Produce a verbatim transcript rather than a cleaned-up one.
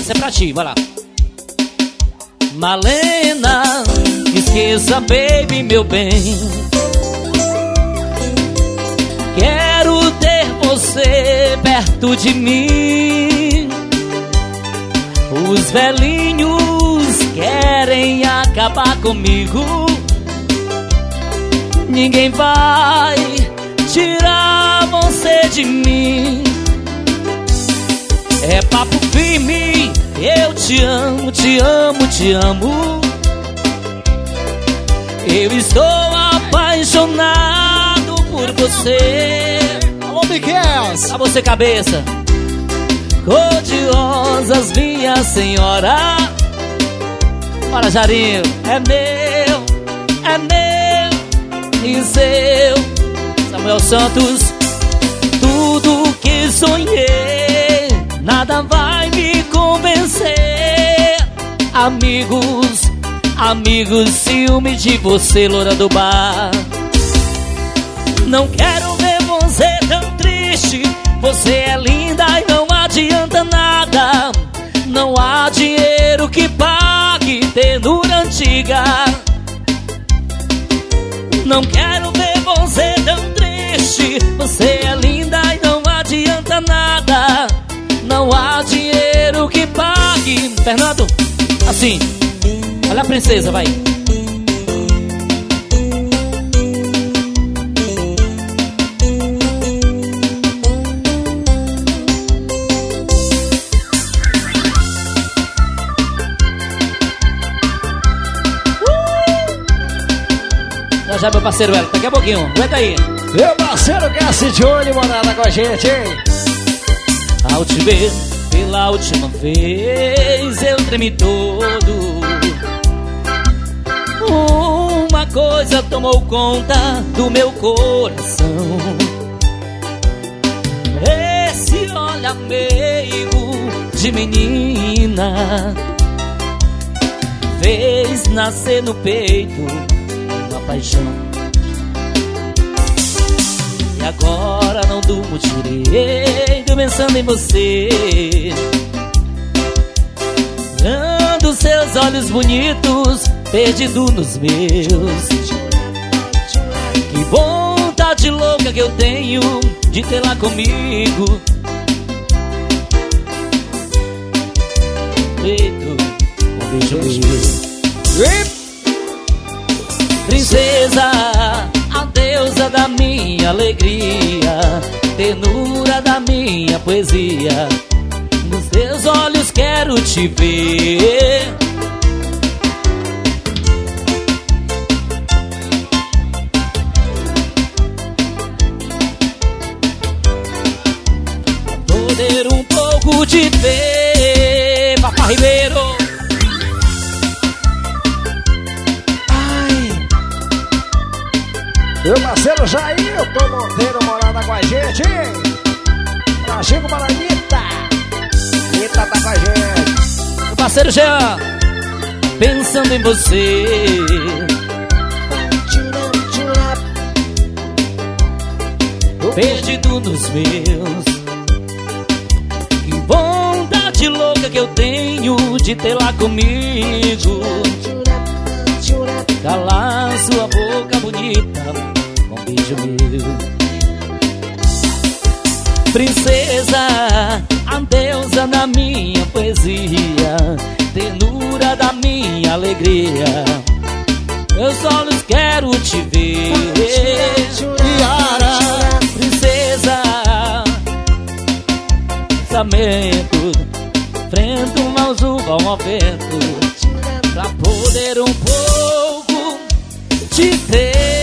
Essa é pra ti, vai lá. Malena, esqueça, baby, meu bem. Quero ter você perto de mim. Os velhinhos querem acabar comigo. Ninguém vai tirar você de mim. É papo firme, eu te amo, te amo, te amo. Eu estou apaixonado por você. Alô, Miguel! A você, cabeça. Cor de rosas, minha senhora. Bora, Jarinho. É meu, é meu e seu. Samuel Santos. Tudo que sonhei, nada vai me convencer. Amigos, amigos, ciúme de você, loura do bar. Não quero ver você tão triste. Você é linda e não adianta nada. Não há dinheiro que pague ternura antiga. Não quero ver você tão triste. Você é linda e não adianta nada. Não há dinheiro que pague. Fernando, assim. Olha a princesa, vai. Já já, meu parceiro Elo, daqui a pouquinho, aguenta aí. Meu parceiro Cassi Johnny, morada com a gente, hein? Ao te ver pela última vez, eu tremi todo. Uma coisa tomou conta do meu coração. Esse olhar meigo de menina fez nascer no peito uma paixão. E agora não durmo direito pensando em você. Olhando seus olhos bonitos, perdido nos meus. Que vontade louca que eu tenho de ter lá comigo. Feito um beijo meu. Princesa, a deusa da minha alegria, ternura da minha poesia. Nos teus olhos quero te ver. Poder um pouco te ver, Papá Ribeiro. Meu parceiro Jair, eu tô Monteiro, morada com a gente, hein? Pra Chico Maranita. Anitta tá com a gente. Meu parceiro Jean, pensando em você. Perdido nos meus. Que vontade louca que eu tenho de ter lá comigo. Calar sua boca bonita com um beijo meu. Princesa, a deusa da minha poesia, ternura da minha alegria. Meus olhos quero te ver. Yara, princesa, pensamento, frente um malzuva ao vento, pra poder um pouco te ter.